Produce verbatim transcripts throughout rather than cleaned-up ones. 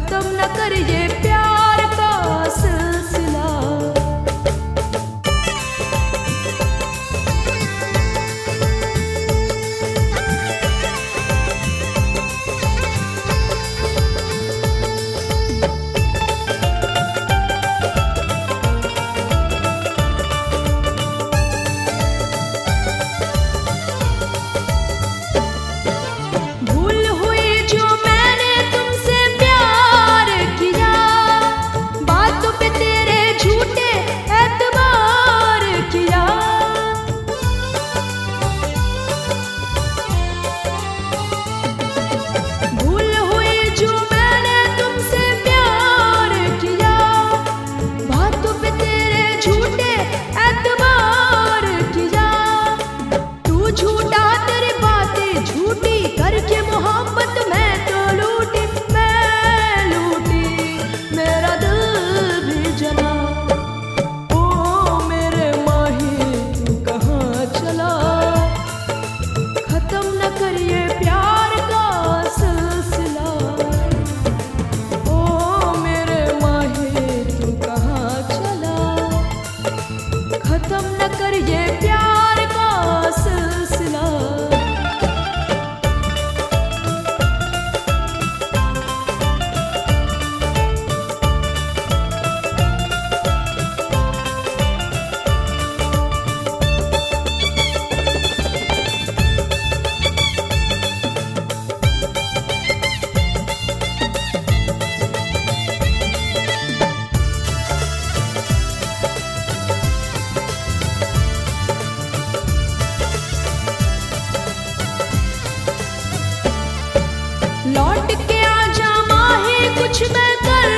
खत्म न करिए प्यार का सिलसिला। लौट के आजा माहे कुछ मैं कर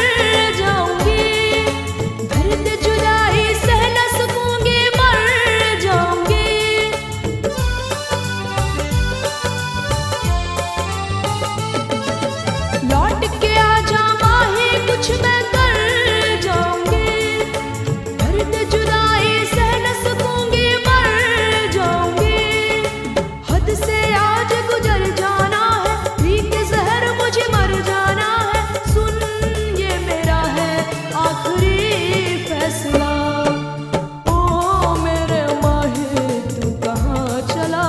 जाऊंगी, दर्द जुदाई सह न सकूंगी मर जाऊंगी। लौट के आजा माहे कुछ मैं कर जाऊंगी, दर्द जुदाई सह न सकूंगी मर जाऊंगी। हद से आज गुजर जाना है, पी के जहर मुझे मर जाना है। सुन ये मेरा है आखिरी फैसला। ओ मेरे माहे तू कहाँ चला,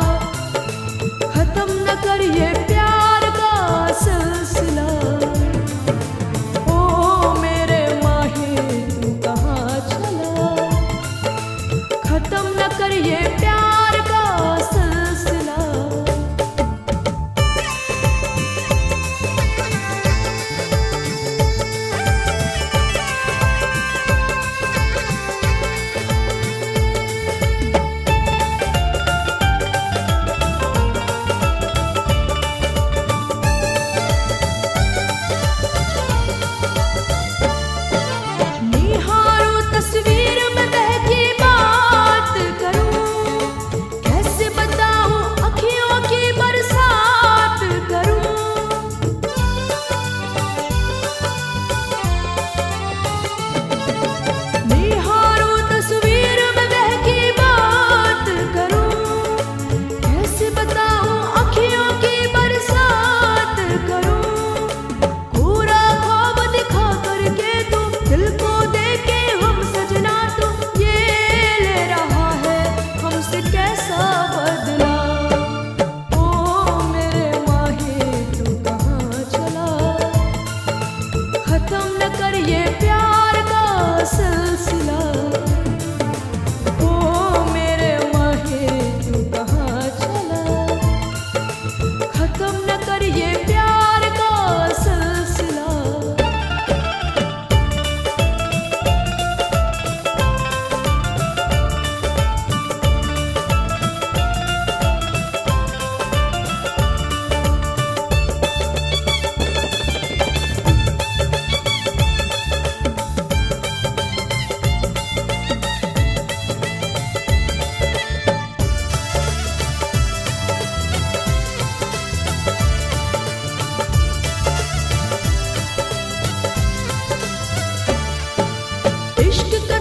खत्म न करिए प्यार का सिलसिला। ओ मेरे माहे तू कहाँ चला, खत्म न करिए प्यार का सिलसिला। निहारूं तस्वीर में बहकी बात करूं, कैसे बताऊं अखियों की बरसात करूं। निहारूं तस्वीर में बहकी बात करूं, कैसे बताऊं अखियों की बरसात करूं। पूरा ख्वाब दिखा करके तू दिल को दे के हम सजना, तू ये ले रहा है हमसे कैसा बदला। ओ मेरे माहे तू कहाँ चला, खत्म न करिए प्यार का सिलसिला। ओ मेरे माहे तू कहाँ चला, खत्म न करिए प्यार का सिलसिला। इश्क